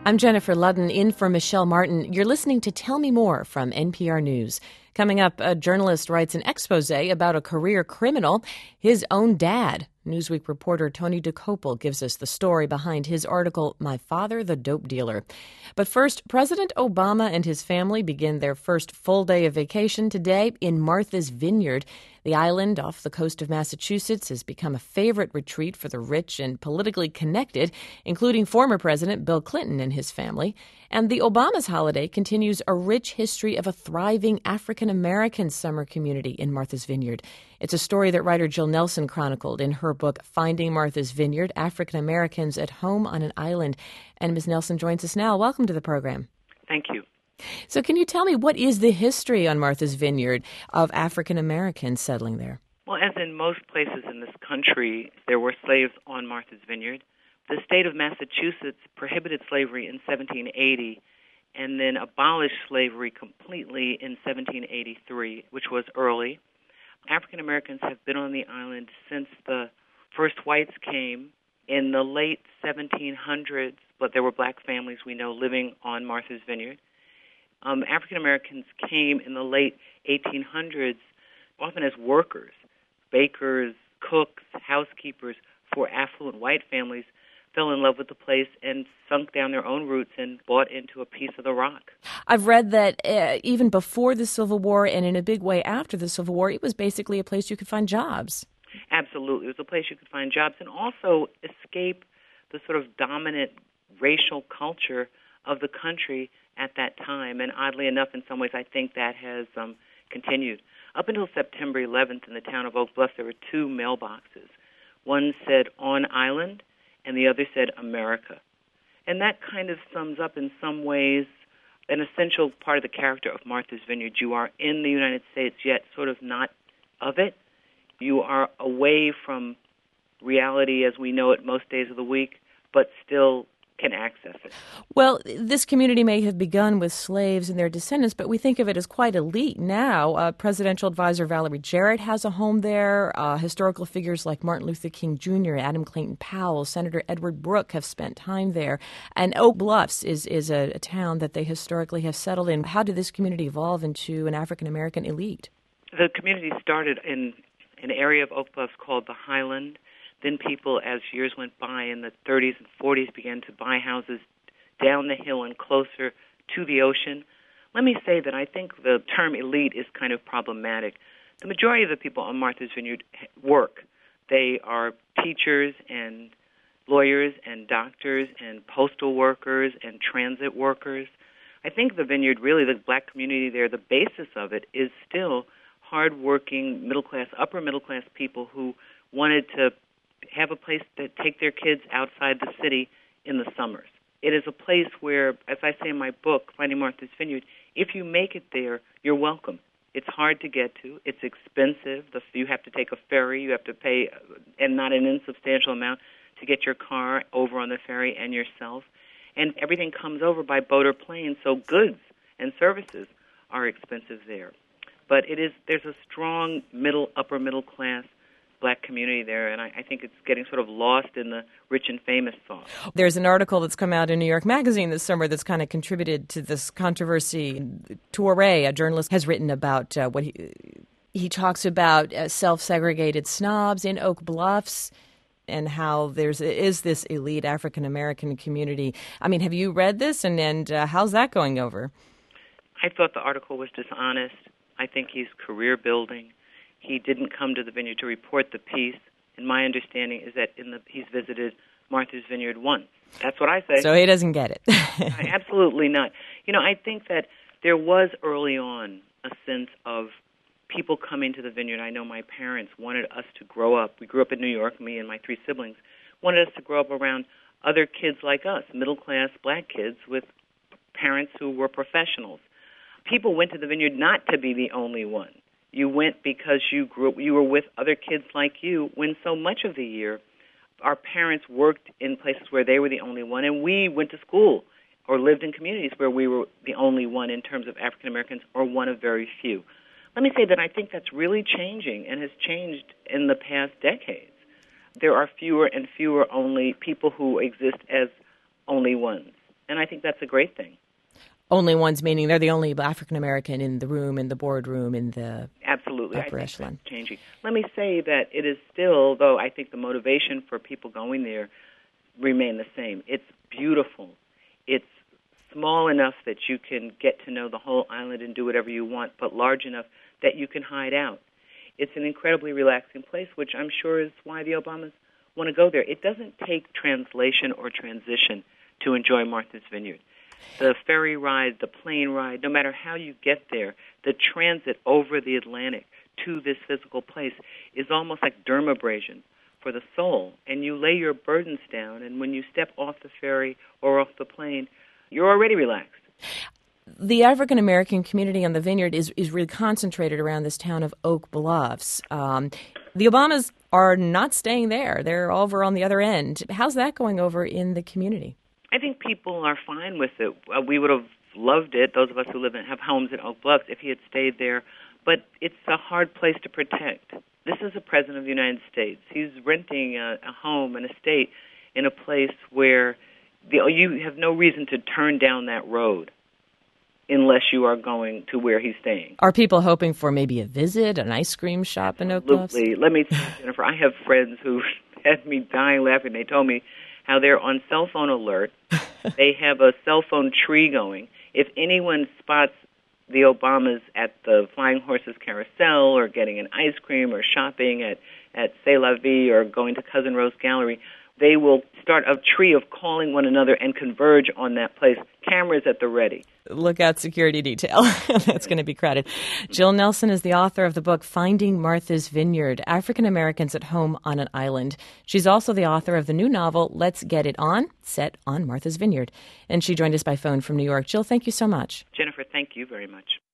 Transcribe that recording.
I'm Jennifer Ludden, in for Michelle Martin. You're listening to Tell Me More from NPR News. Coming up, a journalist writes an expose about a career criminal, his own dad. Newsweek reporter Tony Dokoupil gives us the story behind his article, My Father, the Dope Dealer. But first, President Obama and his family begin their first full day of vacation today in Martha's Vineyard. The island off the coast of Massachusetts has become a favorite retreat for the rich and politically connected, including former President Bill Clinton and his family. And the Obama's holiday continues a rich history of a thriving African-American summer community in Martha's Vineyard. It's a story that writer Jill Nelson chronicled in her book, Finding Martha's Vineyard, African Americans at Home on an Island. And Ms. Nelson joins us now. Welcome to the program. Thank you. So can you tell me, what is the history on Martha's Vineyard of African Americans settling there? Well, as in most places in this country, there were slaves on Martha's Vineyard. The state of Massachusetts prohibited slavery in 1780 and then abolished slavery completely in 1783, which was early. African Americans have been on the island since the first whites came in the late 1700s, but there were black families we know living on Martha's Vineyard. African Americans came in the late 1800s, often as workers, bakers, cooks, housekeepers for affluent white families, fell in love with the place and sunk down their own roots and bought into a piece of the rock. I've read that even before the Civil War and in a big way after the Civil War, it was basically a place you could find jobs. Absolutely. It was a place you could find jobs and also escape the sort of dominant racial culture of the country at that time. And oddly enough, in some ways, I think that has continued. Up until September 11th in the town of Oak Bluff, there were two mailboxes. One said On Island, and the other said America. And that kind of sums up in some ways an essential part of the character of Martha's Vineyard. You are in the United States, yet sort of not of it. You are away from reality as we know it most days of the week, but still can access it. Well, this community may have begun with slaves and their descendants, but we think of it as quite elite now. Presidential advisor Valerie Jarrett has a home there. Historical figures like Martin Luther King Jr., Adam Clayton Powell, Senator Edward Brooke have spent time there. And Oak Bluffs is a town that they historically have settled in. How did this community evolve into an African-American elite? The community started in an area of Oak Bluffs called the Highland. Then people, as years went by in the 30s and 40s, began to buy houses down the hill and closer to the ocean. Let me say that I think the term elite is kind of problematic. The majority of the people on Martha's Vineyard work. They are teachers and lawyers and doctors and postal workers and transit workers. I think the vineyard, really the black community there, the basis of it is still hardworking, middle-class, upper-middle-class people who wanted to have a place to take their kids outside the city in the summers. It is a place where, as I say in my book, Finding Martha's Vineyard, if you make it there, you're welcome. It's hard to get to. It's expensive. You have to take a ferry. You have to pay, and not an insubstantial amount, to get your car over on the ferry and yourself. And everything comes over by boat or plane, so goods and services are expensive there. But there's a strong upper middle class black community there, and I think it's getting sort of lost in the rich and famous thought. There's an article that's come out in New York Magazine this summer that's kind of contributed to this controversy. Touré, a journalist, has written about what he talks about self-segregated snobs in Oak Bluffs and how is this elite African-American community. I mean, have you read this, and how's that going over? I thought the article was dishonest. I think he's career building. He didn't come to the vineyard to report the piece, and my understanding is that he's visited Martha's Vineyard once. That's what I say. So he doesn't get it. Absolutely not. I think that there was early on a sense of people coming to the vineyard. I know my parents wanted us to grow up. We grew up in New York, me and my three siblings, wanted us to grow up around other kids like us, middle-class black kids with parents who were professionals. People went to the vineyard not to be the only one. You went because you were with other kids like you, when so much of the year our parents worked in places where they were the only one, and we went to school or lived in communities where we were the only one in terms of African Americans or one of very few. Let me say that I think that's really changing and has changed in the past decades. There are fewer and fewer only people who exist as only ones. And I think that's a great thing. Only ones, meaning they're the only African American in the room, in the boardroom, in the Absolutely. upper I think echelon. that's changing. Let me say that it is still, though I think the motivation for people going there remain the same. It's beautiful. It's small enough that you can get to know the whole island and do whatever you want, but large enough that you can hide out. It's an incredibly relaxing place, which I'm sure is why the Obamas want to go there. It doesn't take translation or transition to enjoy Martha's Vineyard. The ferry ride, the plane ride, no matter how you get there, the transit over the Atlantic to this physical place is almost like dermabrasion for the soul. And you lay your burdens down, and when you step off the ferry or off the plane, you're already relaxed. The African American community on the Vineyard is really concentrated around this town of Oak Bluffs. The Obamas are not staying there. They're over on the other end. How's that going over in the community? I think people are fine with it. We would have loved it, those of us who have homes in Oak Bluffs, if he had stayed there. But it's a hard place to protect. This is the President of the United States. He's renting a home, an estate, in a place where you have no reason to turn down that road unless you are going to where he's staying. Are people hoping for maybe a visit, an ice cream shop in Oak Bluffs? Absolutely. Let me say, Jennifer, I have friends who had me dying laughing. They told me how they're on cell phone alert. They have a cell phone tree going. If anyone spots the Obamas at the Flying Horses Carousel or getting an ice cream or shopping at C'est La Vie or going to Cousin Rose Gallery, they will start a tree of calling one another and converge on that place. Cameras at the ready. Look out, security detail. That's going to be crowded. Jill Nelson is the author of the book Finding Martha's Vineyard, African Americans at Home on an Island. She's also the author of the new novel Let's Get It On, set on Martha's Vineyard. And she joined us by phone from New York. Jill, thank you so much. Jennifer, thank you very much.